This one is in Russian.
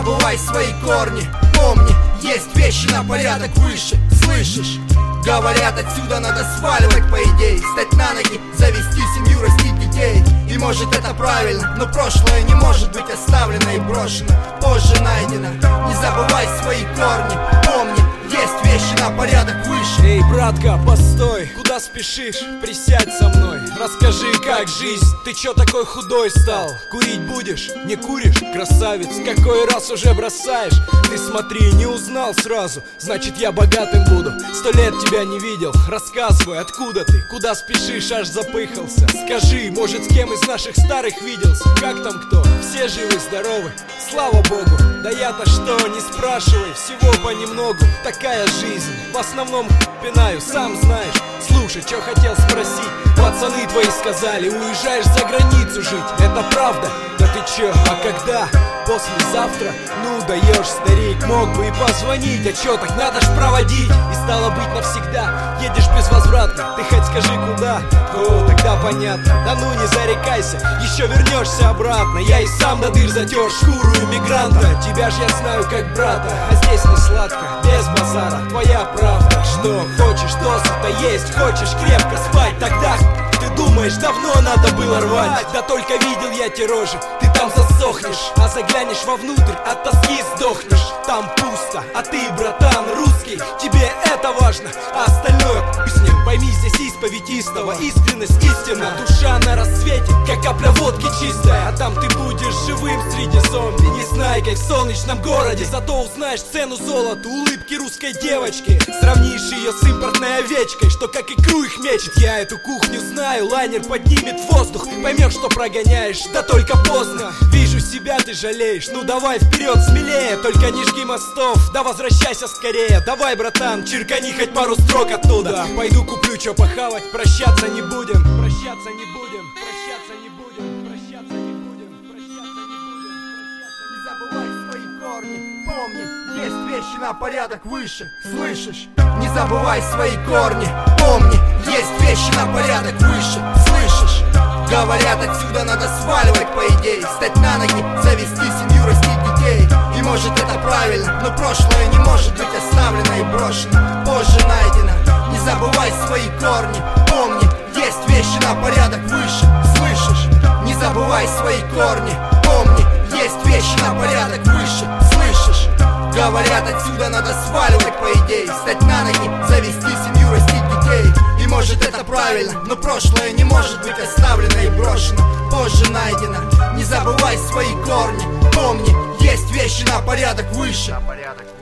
забывай свои корни. Помни, есть вещи на порядок выше. Слышишь? Говорят, отсюда надо сваливать, по идее. Встать на ноги, завести семью, растить детей. И может это правильно, но прошлое не может быть оставлено и брошено. Позже найдено. Не забывай свои корни. Помни, есть вещи на порядок выше. Эй, братка, постой, куда спешишь? Присядь со мной, расскажи, как жизнь. Ты чё такой худой стал? Курить будешь? Не куришь? Красавец, какой раз уже бросаешь? Ты смотри, не узнал сразу, значит я богатым буду. 100 лет тебя не видел, рассказывай, откуда ты? Куда спешишь, аж запыхался? Скажи, может, с кем из наших старых виделся? Как там кто? Все живы-здоровы? Слава богу. Да я-то что, не спрашивай, всего понемногу. Такая жизнь, в основном пинаю, сам знаешь. Слушай, чё хотел спросить? Пацаны твои сказали, уезжаешь за границу жить. Это правда? Да ты чё, а когда? Послезавтра? Ну даешь, старик, мог бы и позвонить. А чё, так надо ж проводить. И стало быть навсегда, едешь безвозвратно. Ты хоть скажи куда? О, тогда понятно. Да ну не зарекайся, еще вернешься обратно. Я и сам до дыр затер шкуру иммигранта. Тебя ж я знаю как брата, а здесь не сладко, без базара, твоя правда. Что, хочешь досыта есть, хочешь крепко спать? Тогда ты думаешь, давно надо было рвать. Да только видел я те рожи, ты там засохнешь. А заглянешь вовнутрь, от тоски сдохнешь. Там пусто, а ты, братан, русский. Тебе это важно, а остальное с ним. Пойми, здесь исповедь истого, искренность истина. Душа на рассвете, как капля водки чистая. А там ты будешь живым среди зомби. Не знай, как в солнечном городе, зато узнаешь цену золоту, улыбки русской девочки. Сравнишь ее с импортной овечкой, что как икру их мечет. Я эту кухню знаю, лайнер поднимет в воздух. Поймешь, что прогоняешь, да только поздно. Вижу себя, ты жалеешь, ну давай вперед смелее. Только не жги мостов, да возвращайся скорее. Давай, братан, черкани хоть пару строк оттуда. Пойду куплю чё похавать, прощаться не будем. Прощаться не будем, прощаться не будем, прощаться не будем, прощаться не будем. Не забывай свои корни, помни, есть вещи на порядок выше. Слышишь? Не забывай свои корни, помни, есть вещи на порядок выше. Слышишь? Говорят, отсюда надо сваливать, по идее. Встать на ноги, завести семью, растить детей. И может это правильно, но прошлое не может быть оставлено и брошено. Позже найдено. Не забывай свои корни, помни, есть вещи на порядок выше. Слышишь? Не забывай свои корни, помни, есть вещи на порядок выше. Слышишь? Говорят, отсюда надо сваливать, по идее. Встать на ноги, завести семью, растить детей. И может это правильно, но прошлое не может быть оставлено и брошено. Позже найдено. Не забывай свои корни, помни, есть вещи на порядок выше.